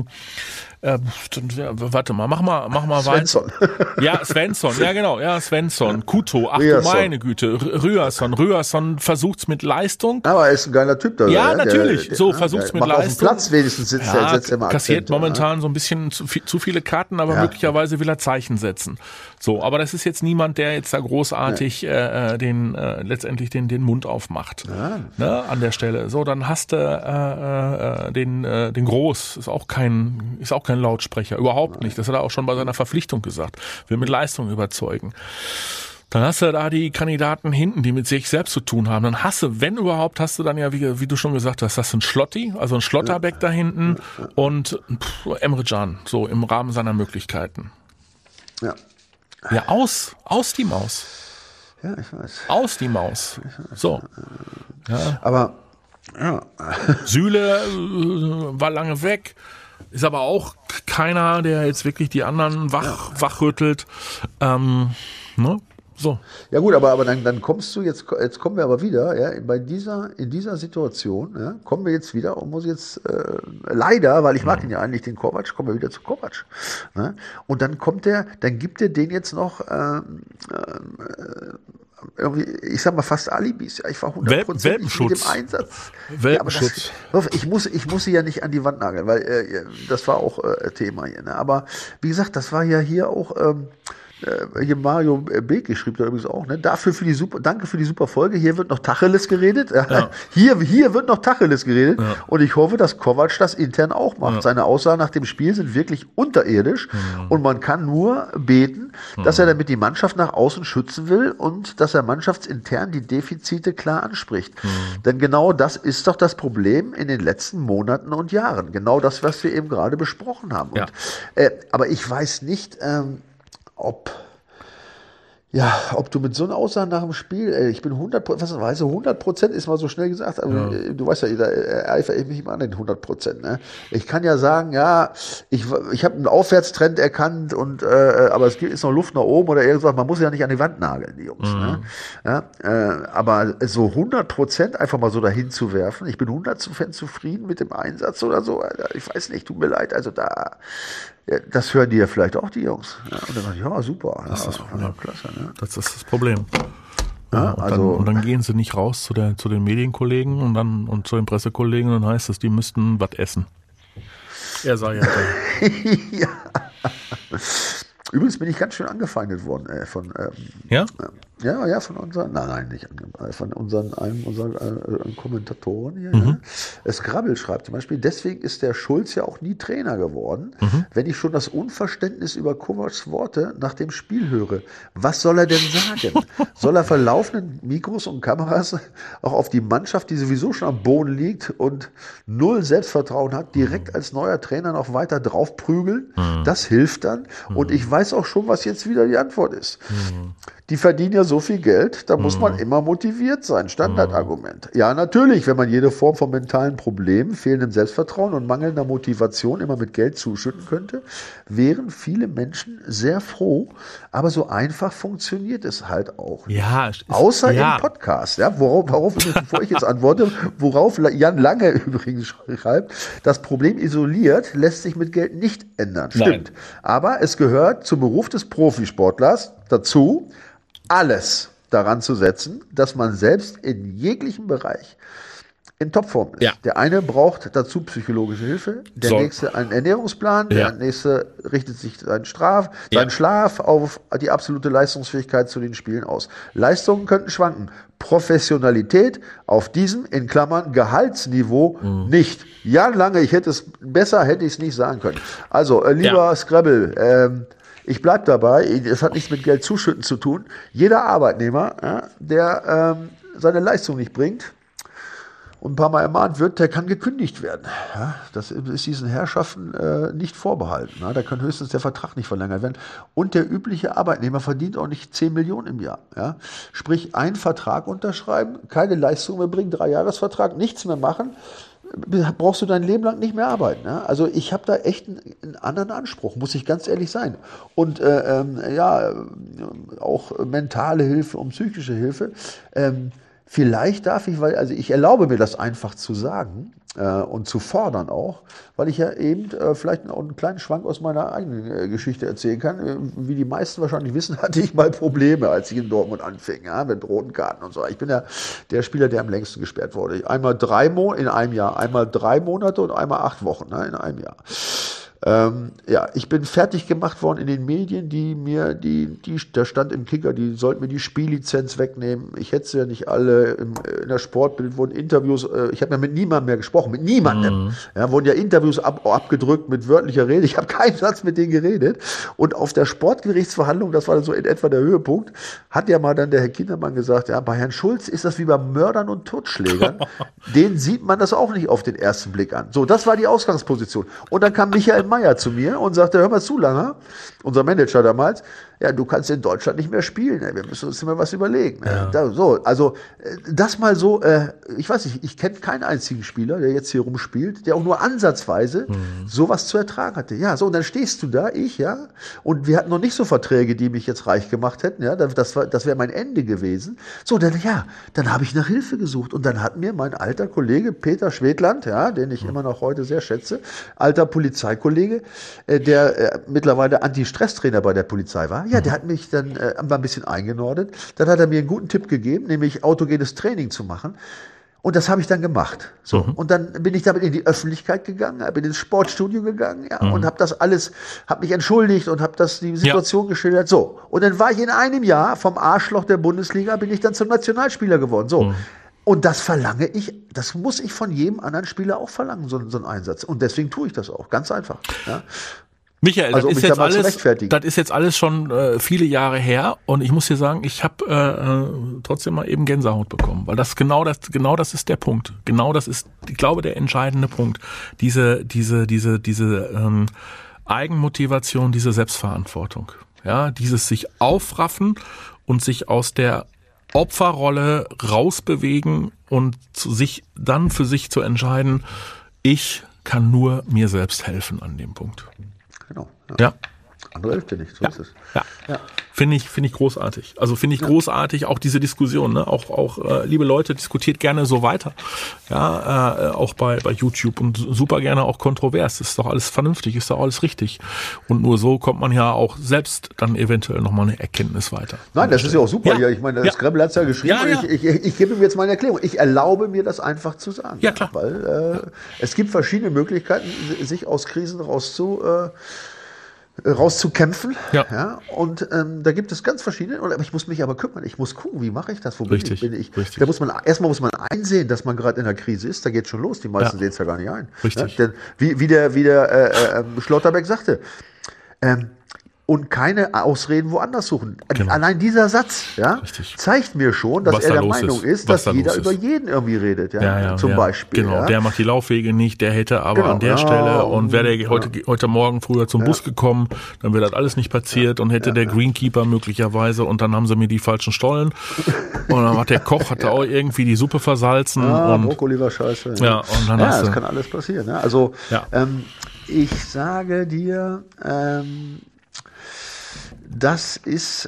warte mal, mach mal Svensson. Ja, Svensson, ja genau, ja, Svensson. Kuto, ach du meine Güte, Rührson versucht's mit Leistung. Aber er ist ein geiler Typ da. Ja, natürlich, versucht's mit Leistung. Auf dem Platz wenigstens setzt er mal kassiert Akzente, momentan so ein bisschen zu viele Karten, aber möglicherweise will er Zeichen setzen. So, aber das ist jetzt niemand, der jetzt da großartig letztendlich den Mund aufmacht. Ne, an der Stelle. So, dann hast du den Groß, ist auch kein Lautsprecher, überhaupt nicht. Das hat er auch schon bei seiner Verpflichtung gesagt. Will mit Leistung überzeugen. Dann hast du da die Kandidaten hinten, die mit sich selbst zu tun haben. Dann hast du, wenn überhaupt, hast du dann ja, wie du schon gesagt hast, einen Schlotti, also einen Schlotterbeck da hinten und Emre Can, so im Rahmen seiner Möglichkeiten. Ja, aus die Maus. Ja, ich weiß. Aus die Maus. So. Ja. Aber, Süle war lange weg. Ist aber auch keiner, der jetzt wirklich die anderen wachrüttelt. Ne? So. Ja gut, aber dann kommst du, jetzt kommen wir aber wieder, in dieser Situation, kommen wir jetzt wieder und muss jetzt leider, weil ich mag ihn ja eigentlich, den Kovac, kommen wir wieder zu Kovac. Ne? Und dann gibt er den jetzt noch irgendwie, ich sag mal, fast Alibis. Ja, ich war 100% mit dem Einsatz. Welpenschutz. Ja, aber ich muss sie ja nicht an die Wand nageln, weil das war auch Thema hier. Ne? Aber wie gesagt, das war ja hier auch hier Mario Beke schrieb da übrigens auch, ne? Danke für die super Folge. Hier wird noch Tacheles geredet. Ja. Hier wird noch Tacheles geredet. Ja. Und ich hoffe, dass Kovac das intern auch macht. Ja. Seine Aussagen nach dem Spiel sind wirklich unterirdisch. Ja. Und man kann nur beten, dass er damit die Mannschaft nach außen schützen will und dass er mannschaftsintern die Defizite klar anspricht. Ja. Denn genau das ist doch das Problem in den letzten Monaten und Jahren. Genau das, was wir eben gerade besprochen haben. Ja. Und, aber ich weiß nicht, ob Ja, ob du mit so einer Aussage nach dem Spiel, ich bin 100% ist mal so schnell gesagt, aber du weißt ja, da eifere ich mich immer an den 100%. Ne? Ich kann ja sagen, ja, ich habe einen Aufwärtstrend erkannt und aber es ist noch Luft nach oben oder irgendwas, man muss ja nicht an die Wand nageln, die Jungs. Ne? Ja, aber so 100% einfach mal so dahin zu werfen, ich bin 100% zufrieden mit dem Einsatz oder so, Alter, ich weiß nicht, tut mir leid, also da... Ja, das hören die ja vielleicht auch, die Jungs. Ja, und dann sagen die, ja, super. Das ist das Problem. Ja, klasse, ne? Das ist das Problem. Ja, und dann gehen sie nicht raus zu den Medienkollegen und zu den Pressekollegen und dann heißt es, die müssten was essen. Er sei ja da. Ja. Übrigens bin ich ganz schön angefeindet worden von Ja? Ja, von unseren, nein, nicht von einem unserer Kommentatoren hier. Ne? Scrabble schreibt zum Beispiel, deswegen ist der Schulz ja auch nie Trainer geworden, wenn ich schon das Unverständnis über Kovacs Worte nach dem Spiel höre. Was soll er denn sagen? Soll er vor laufenden Mikros und Kameras auch auf die Mannschaft, die sowieso schon am Boden liegt und null Selbstvertrauen hat, direkt als neuer Trainer noch weiter draufprügeln? Das hilft dann. Und ich weiß auch schon, was jetzt wieder die Antwort ist. Die verdienen ja so viel Geld, da muss man immer motiviert sein. Standardargument. Ja, natürlich, wenn man jede Form von mentalen Problemen, fehlendem Selbstvertrauen und mangelnder Motivation immer mit Geld zuschütten könnte, wären viele Menschen sehr froh. Aber so einfach funktioniert es halt auch nicht. Ja, außer im Podcast. Ja, worauf, bevor ich jetzt antworte, worauf Jan Lange übrigens schreibt, das Problem isoliert lässt sich mit Geld nicht ändern. Stimmt. Nein. Aber es gehört zum Beruf des Profisportlers dazu, alles daran zu setzen, dass man selbst in jeglichem Bereich in Topform ist. Ja. Der eine braucht dazu psychologische Hilfe, der nächste einen Ernährungsplan, der nächste richtet sich seinen Schlaf auf die absolute Leistungsfähigkeit zu den Spielen aus. Leistungen könnten schwanken. Professionalität auf diesem, in Klammern, Gehaltsniveau nicht. Ja, lange, hätte ich es nicht sagen können. Also, lieber Scrabble, ich bleib dabei, es hat nichts mit Geld zuschütten zu tun. Jeder Arbeitnehmer, der seine Leistung nicht bringt und ein paar Mal ermahnt wird, der kann gekündigt werden. Ja, das ist diesen Herrschaften nicht vorbehalten. Ja, da kann höchstens der Vertrag nicht verlängert werden. Und der übliche Arbeitnehmer verdient auch nicht 10 Millionen im Jahr. Ja? Sprich, einen Vertrag unterschreiben, keine Leistung mehr bringen, 3-Jahres-Vertrag, nichts mehr machen, brauchst du dein Leben lang nicht mehr arbeiten. Ja? Also ich habe da echt einen anderen Anspruch, muss ich ganz ehrlich sein. Und auch mentale Hilfe und psychische Hilfe. Vielleicht darf ich, also ich erlaube mir das einfach zu sagen und zu fordern auch, weil ich ja eben vielleicht auch einen kleinen Schwank aus meiner eigenen Geschichte erzählen kann. Wie die meisten wahrscheinlich wissen, hatte ich mal Probleme, als ich in Dortmund anfing, ja, mit roten Karten und so. Ich bin ja der Spieler, der am längsten gesperrt wurde. Einmal 3 Monate in einem Jahr, einmal 3 Monate und einmal 8 Wochen in einem Jahr. Ich bin fertig gemacht worden in den Medien, die mir, da stand im Kicker, die sollten mir die Spiellizenz wegnehmen. Ich hätte sie ja nicht alle, in der Sportbild wurden Interviews, ich habe ja mit niemandem mehr gesprochen, mit niemandem. Ja, wurden ja Interviews abgedrückt mit wörtlicher Rede. Ich habe keinen Satz mit denen geredet. Und auf der Sportgerichtsverhandlung, das war so in etwa der Höhepunkt, hat ja mal dann der Herr Kindermann gesagt, ja, bei Herrn Schulz ist das wie bei Mördern und Totschlägern. Den sieht man das auch nicht auf den ersten Blick an. So, das war die Ausgangsposition. Und dann kam Michael Meier zu mir und sagte, hör mal zu, Langer, unser Manager damals, ja, du kannst in Deutschland nicht mehr spielen, wir müssen uns immer was überlegen. Ja. Das mal so, ich weiß nicht, ich kenne keinen einzigen Spieler, der jetzt hier rumspielt, der auch nur ansatzweise sowas zu ertragen hatte. Ja, so, und dann stehst du da, und wir hatten noch nicht so Verträge, die mich jetzt reich gemacht hätten, ja, das wäre mein Ende gewesen. So, dann habe ich nach Hilfe gesucht und dann hat mir mein alter Kollege Peter Schwedland, ja, den ich immer noch heute sehr schätze, alter Polizeikollege, der mittlerweile Anti-Stress-Trainer bei der Polizei war, ja, der hat mich dann mal ein bisschen eingenordet. Dann hat er mir einen guten Tipp gegeben, nämlich autogenes Training zu machen. Und das habe ich dann gemacht. So. Und dann bin ich damit in die Öffentlichkeit gegangen, bin ins Sportstudio gegangen, und habe mich entschuldigt und habe die Situation geschildert. So. Und dann war ich in einem Jahr vom Arschloch der Bundesliga, bin ich dann zum Nationalspieler geworden. So. Und das das muss ich von jedem anderen Spieler auch verlangen, so einen Einsatz. Und deswegen tue ich das auch. Ganz einfach. Ja. Michael, das ist jetzt alles schon viele Jahre her und ich muss dir sagen, ich habe trotzdem mal eben Gänsehaut bekommen, weil genau das ist der Punkt. Genau das ist, ich glaube, der entscheidende Punkt. Diese Eigenmotivation, diese Selbstverantwortung. Ja, dieses sich aufraffen und sich aus der Opferrolle rausbewegen und sich dann für sich zu entscheiden, ich kann nur mir selbst helfen an dem Punkt. Genau. Ja. Andere hilft dir nicht, so ist es. Ja. Finde ich großartig. Also finde ich großartig auch diese Diskussion, ne? Auch liebe Leute, diskutiert gerne so weiter. Ja, auch bei YouTube und super gerne auch kontrovers. Ist doch alles vernünftig, ist doch alles richtig. Und nur so kommt man ja auch selbst dann eventuell nochmal eine Erkenntnis weiter. Nein, das ist ja auch super. Ja. Ja, ich meine, Scrabble hat es ja geschrieben. Ja. Ich gebe ihm jetzt meine Erklärung. Ich erlaube mir das einfach zu sagen. Ja, klar. Weil es gibt verschiedene Möglichkeiten, sich aus Krisen rauszukämpfen. Ja. Und da gibt es ganz verschiedene, aber ich muss mich aber kümmern. Ich muss gucken, wie mache ich das? Wo Richtig, bin ich? richtig. Da muss man einsehen, dass man gerade in der Krise ist. Da geht schon los. Die meisten sehen es ja gar nicht ein. Richtig. Ja? Denn wie der Schlotterbeck sagte, und keine Ausreden woanders suchen. Genau. Allein dieser Satz zeigt mir schon, dass Was er da der los Meinung ist. ist, Was dass da jeder los über ist. jeden irgendwie redet. Zum Beispiel. Genau, Ja? der macht die Laufwege nicht, der hätte aber an der Stelle und wäre der heute Morgen früher zum Bus gekommen, dann wäre das alles nicht passiert und hätte der Greenkeeper möglicherweise und dann haben sie mir die falschen Stollen und dann hat der Koch auch irgendwie die Suppe versalzen und Brokkoli war scheiße. Ja, und dann hast das du- kann alles passieren. Ja? Also Ja. ich sage dir, das ist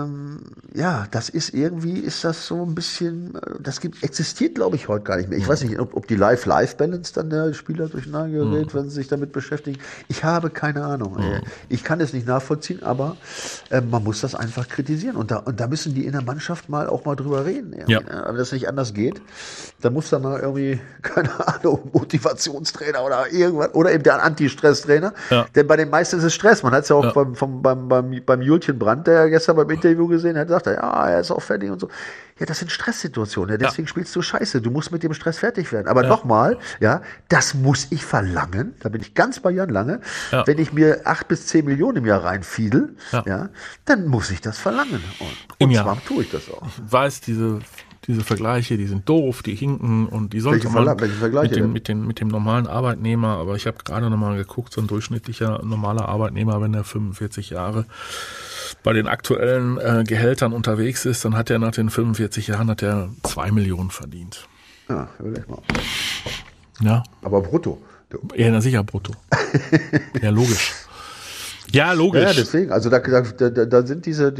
irgendwie, ist das so ein bisschen, existiert glaube ich heute gar nicht mehr. Ich weiß nicht, ob die Life-Life-Balance dann der Spieler durcheinander gerät, wenn sie sich damit beschäftigen. Ich habe keine Ahnung. Ich kann es nicht nachvollziehen, aber man muss das einfach kritisieren. Und da müssen die in der Mannschaft auch mal drüber reden. Ja. Wenn das nicht anders geht, dann muss da mal irgendwie, keine Ahnung, Motivationstrainer oder irgendwas, oder eben der Anti-Stress-Trainer. Ja. Denn bei den meisten ist es Stress. Man hat es ja auch beim Julchen Brandt, der ja gestern beim Interview gesehen hat, sagt er ist auch fertig und so. Ja, das sind Stresssituationen. Ja, deswegen spielst du Scheiße. Du musst mit dem Stress fertig werden. Aber nochmal, das muss ich verlangen. Da bin ich ganz bei Jan Lange. Ja. Wenn ich mir 8 bis 10 Millionen im Jahr reinfiedel, dann muss ich das verlangen. Im Und Jahr. zwar tue ich das auch. Ich weiß, diese Vergleiche, die sind doof, die hinken und die sollte Welche man Vergleiche denn? mit dem normalen Arbeitnehmer, aber ich habe gerade nochmal geguckt, so ein durchschnittlicher normaler Arbeitnehmer, wenn er 45 Jahre bei den aktuellen Gehältern unterwegs ist, dann hat er nach den 45 Jahren 2 Millionen verdient. Ja, überleg mal. Ja, Aber brutto. ja, na sicher brutto. Ja, logisch. Ja, logisch. Ja, deswegen, also da sind diese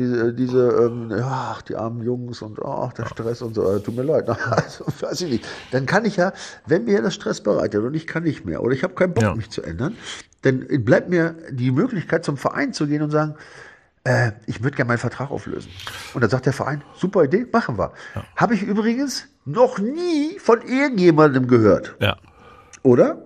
die armen Jungs und der Stress und so, tut mir leid, also, weiß ich nicht. Dann kann ich ja, wenn mir das Stress bereitet und ich kann nicht mehr oder ich habe keinen Bock, mich zu ändern, dann bleibt mir die Möglichkeit, zum Verein zu gehen und sagen, ich würde gerne meinen Vertrag auflösen. Und dann sagt der Verein, super Idee, machen wir. Ja. Habe ich übrigens noch nie von irgendjemandem gehört. Ja. Oder?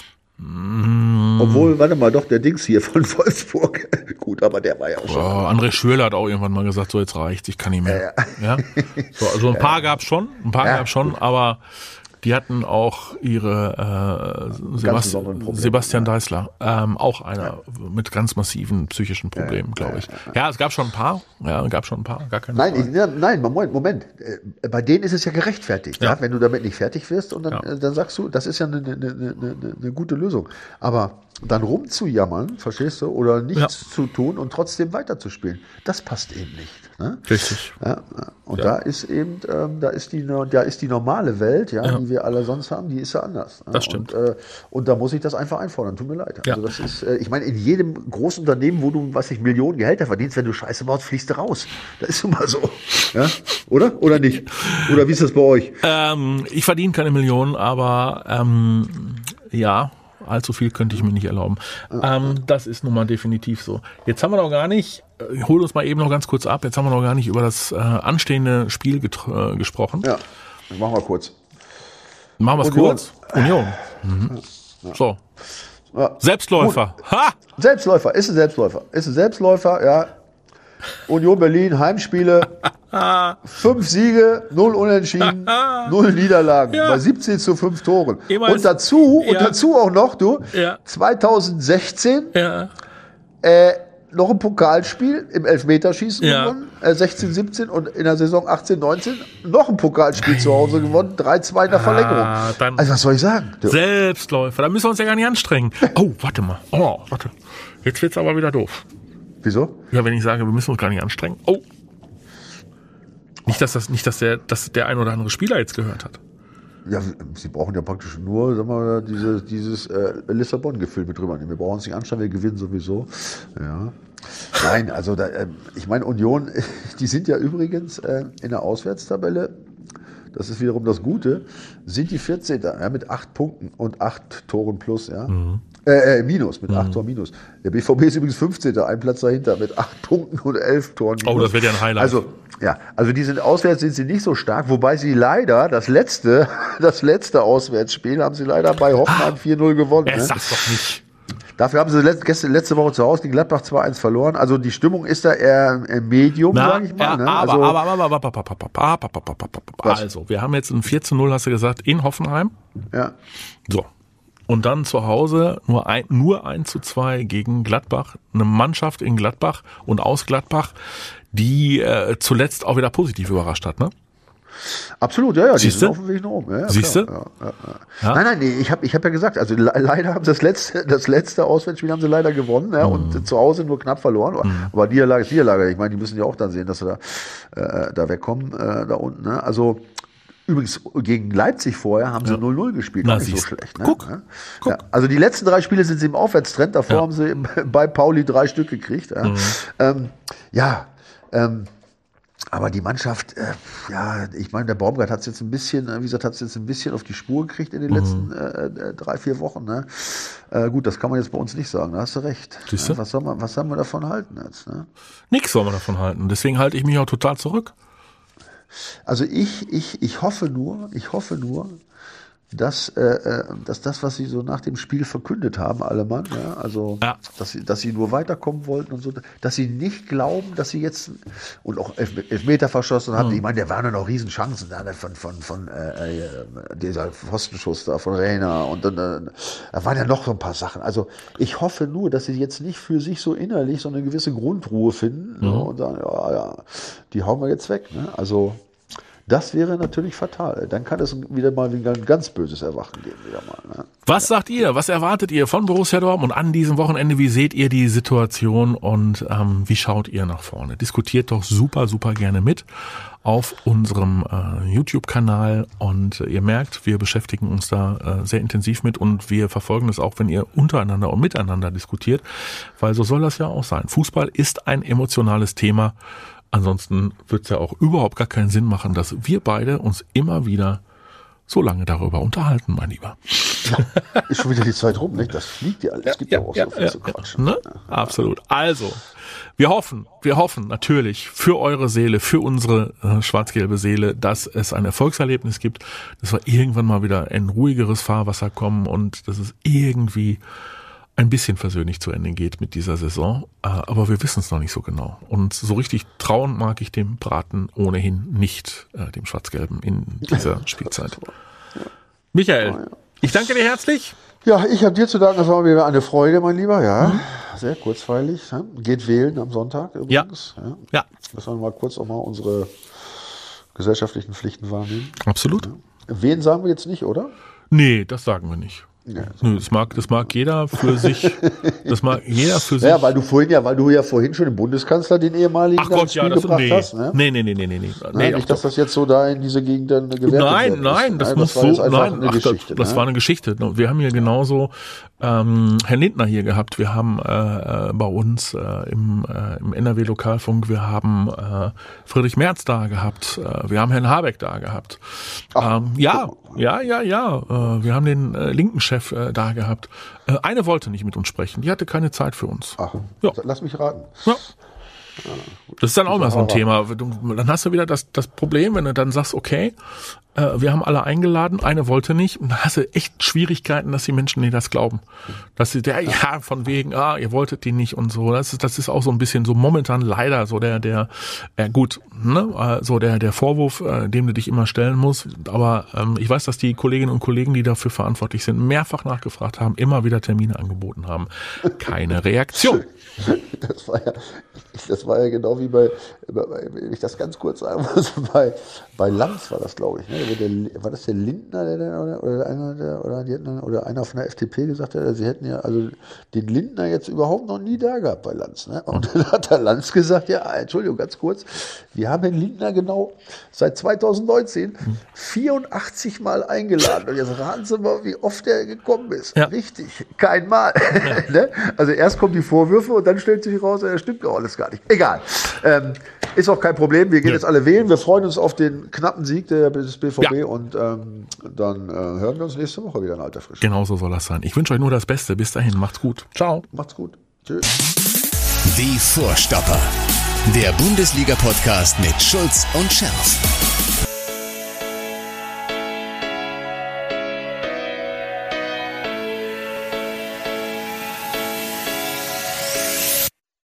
Obwohl, warte mal, doch, der Dings hier von Wolfsburg. Gut, aber der war ja auch schon. André Schürrle hat auch irgendwann mal gesagt, so jetzt reicht's, ich kann nicht mehr. Ja. So, also ein paar gab's schon, aber die hatten auch ihre Sebastian Deißler, auch einer mit ganz massiven psychischen Problemen, glaube ich. Ja, es gab schon ein paar, gar keine Frage. Nein, Moment. Bei denen ist es ja gerechtfertigt, wenn du damit nicht fertig wirst und dann sagst du, das ist ja eine gute Lösung. Aber dann rumzujammern, verstehst du, oder nichts zu tun und trotzdem weiterzuspielen, das passt eben nicht. Ne? Richtig. Ja, und da ist eben, da ist die normale Welt, die wir alle sonst haben, die ist ja anders. Das stimmt. Und da muss ich das einfach einfordern. Tut mir leid. Also das ist, ich meine, in jedem großen Unternehmen, wo du, Millionen Gehälter verdienst, wenn du Scheiße baust, fliegst du raus. Das ist nun mal so. Ja? Oder? Oder nicht? Oder wie ist das bei euch? Ich verdiene keine Millionen, aber allzu viel könnte ich mir nicht erlauben. Das ist nun mal definitiv so. Jetzt haben wir noch gar nicht, hol uns mal eben noch ganz kurz ab, jetzt haben wir noch gar nicht über das anstehende Spiel gesprochen. Ja, machen wir kurz. Machen wir es kurz? Union. Mhm. So. Ja. Selbstläufer. Ha! Selbstläufer, ist ein Selbstläufer, ja. Union Berlin, Heimspiele, 5 Siege, 0 Unentschieden, 0 Niederlagen, bei 17:5 Toren. Und dazu auch noch, 2016, noch ein Pokalspiel im Elfmeterschießen gewonnen, 16-17 und in der Saison 18-19 noch ein Pokalspiel zu Hause gewonnen, 3-2 in der Verlängerung. Also was soll ich sagen? Selbstläufer, da müssen wir uns ja gar nicht anstrengen. Oh, warte mal. Jetzt wird's aber wieder doof. Wieso? Ja, wenn ich sage, wir müssen uns gar nicht anstrengen. Oh. Nicht, dass der ein oder andere Spieler jetzt gehört hat. Ja, sie brauchen ja praktisch nur, sagen wir mal, dieses Lissabon-Gefühl mit drüber nehmen. Wir brauchen uns nicht anschauen, wir gewinnen sowieso. Ja. Nein, also ich meine, Union, die sind ja übrigens in der Auswärtstabelle, das ist wiederum das Gute, sind die 14. Ja, mit 8 Punkten und 8 Toren plus, ja. Minus, mit 8 Toren minus. Der BVB ist übrigens 15. Ein Platz dahinter mit 8 Punkten und 11 Toren minus. Oh, das wird ja ein Highlight. Also die sind auswärts sind sie nicht so stark, wobei sie leider das letzte Auswärtsspiel haben sie leider bei Hoffenheim 4-0 gewonnen. Sag's doch nicht. Dafür haben sie letzte Woche zu Hause gegen Gladbach 2-1 verloren. Also die Stimmung ist da eher Medium, sage ich mal. Ne? Also, wir haben jetzt ein 4-0, hast du gesagt, in Hoffenheim. Ja. So. Und dann zu Hause nur 1-2 gegen Gladbach. Eine Mannschaft in Gladbach und aus Gladbach, die zuletzt auch wieder positiv überrascht hat, ne? Absolut, ja, die Siehste? sind auf dem Weg nach oben. Ja, Siehst du? Ja. Nein, ich hab ja gesagt, also leider haben sie das letzte Auswärtsspiel haben sie leider gewonnen, ja, und zu Hause nur knapp verloren. Aber Niederlage ist Niederlage. Ich meine, die müssen ja auch dann sehen, dass sie da wegkommen, da unten. Ne? Also übrigens gegen Leipzig vorher haben sie 0-0 gespielt, gar nicht so schlecht. Ne? Guck. Ja, also die letzten 3 Spiele sind sie im Aufwärtstrend, davor haben sie bei Pauli 3 Stück gekriegt. Ja. Aber die Mannschaft, ich meine, der Baumgart hat es jetzt ein bisschen, auf die Spur gekriegt in den letzten 3-4 Wochen. Ne? Gut, das kann man jetzt bei uns nicht sagen, da hast du recht. Siehste? Was soll man davon halten jetzt? Ne? Nix soll man davon halten. Deswegen halte ich mich auch total zurück. Also ich hoffe nur, dass das, was sie so nach dem Spiel verkündet haben, alle Mann, ja, also dass sie nur weiterkommen wollten und so, dass sie nicht glauben, dass sie jetzt und auch Elfmeter verschossen haben. Ich meine, da waren ja noch Riesenchancen da von dieser Pfostenschuss da von Reina und dann da waren ja noch so ein paar Sachen. Also ich hoffe nur, dass sie jetzt nicht für sich so innerlich so eine gewisse Grundruhe finden und sagen, die hauen wir jetzt weg. Ne? Also das wäre natürlich fatal. Dann kann es wieder mal ein ganz böses Erwachen geben. Wieder mal, ne? Was sagt ihr? Was erwartet ihr von Borussia Dortmund an diesem Wochenende? Wie seht ihr die Situation und wie schaut ihr nach vorne? Diskutiert doch super, super gerne mit auf unserem YouTube-Kanal und ihr merkt, wir beschäftigen uns da sehr intensiv mit und wir verfolgen es auch, wenn ihr untereinander und miteinander diskutiert, weil so soll das ja auch sein. Fußball ist ein emotionales Thema. Ansonsten wird es ja auch überhaupt gar keinen Sinn machen, dass wir beide uns immer wieder so lange darüber unterhalten, mein Lieber. Ja, ist schon wieder die Zeit rum, nicht? Das fliegt ja alles. Es gibt ja auch so viel zu quatschen. Ne? Absolut. Also, wir hoffen natürlich für eure Seele, für unsere schwarz-gelbe Seele, dass es ein Erfolgserlebnis gibt, dass wir irgendwann mal wieder in ruhigeres Fahrwasser kommen und dass es irgendwie ein bisschen versöhnlich zu Ende geht mit dieser Saison, aber wir wissen es noch nicht so genau. Und so richtig trauen mag ich dem Braten ohnehin nicht, dem Schwarz-Gelben in dieser Spielzeit. Michael, ich danke dir herzlich. Ja, ich habe dir zu danken, das war mir wieder eine Freude, mein Lieber. Ja, sehr kurzweilig. Ja. Geht wählen am Sonntag übrigens. Ja. Dass wir mal kurz auch mal unsere gesellschaftlichen Pflichten wahrnehmen. Absolut. Ja. Wen sagen wir jetzt nicht, oder? Nee, das sagen wir nicht. Ja, nö, das mag jeder für sich. Das mag jeder für sich. Ja, weil du ja vorhin schon den Bundeskanzler, den ehemaligen, ins Spiel gebracht hast. Ne? Nee. Nicht, dass das jetzt so da in diese Gegend dann gewertet wird. Nein, das muss so. Eine Geschichte. Das war eine Geschichte. Wir haben hier genauso Herrn Lindner hier gehabt. Wir haben bei uns im NRW-Lokalfunk, wir haben Friedrich Merz da gehabt. Wir haben Herrn Habeck da gehabt. Wir haben den linken Chef da gehabt. Eine wollte nicht mit uns sprechen. Die hatte keine Zeit für uns. Ach, lass mich raten. Ja. Das ist dann auch mal so ein Thema. Dann hast du wieder das Problem, wenn du dann sagst, okay, wir haben alle eingeladen, eine wollte nicht, und dann hast du echt Schwierigkeiten, dass die Menschen nicht das glauben. Dass sie von wegen, ihr wolltet die nicht und so. Das ist auch so ein bisschen so momentan leider so der Vorwurf, dem du dich immer stellen musst. Aber ich weiß, dass die Kolleginnen und Kollegen, die dafür verantwortlich sind, mehrfach nachgefragt haben, immer wieder Termine angeboten haben. Keine Reaktion. Das war ja genau wie wenn ich das ganz kurz sagen muss, bei Lanz war das, glaube ich. Ne? war das der Lindner, oder einer von der FDP gesagt hat, sie hätten ja also den Lindner jetzt überhaupt noch nie da gehabt bei Lanz. Ne? Und dann hat der Lanz gesagt, ja, Entschuldigung, ganz kurz, wir haben den Lindner genau seit 2019 84 Mal eingeladen. Und jetzt raten Sie mal, wie oft er gekommen ist. Ja. Richtig, kein Mal. Ja. Ne? Also erst kommen die Vorwürfe und dann stellt sich raus, das stimmt doch alles gar nicht. Egal. Ist auch kein Problem. Wir gehen jetzt alle wählen. Wir freuen uns auf den knappen Sieg des BVB und dann hören wir uns nächste Woche wieder in alter Frische. Genau so soll das sein. Ich wünsche euch nur das Beste. Bis dahin. Macht's gut. Ciao. Macht's gut. Tschüss. Die Vorstopper. Der Bundesliga-Podcast mit Schulz und Scherf.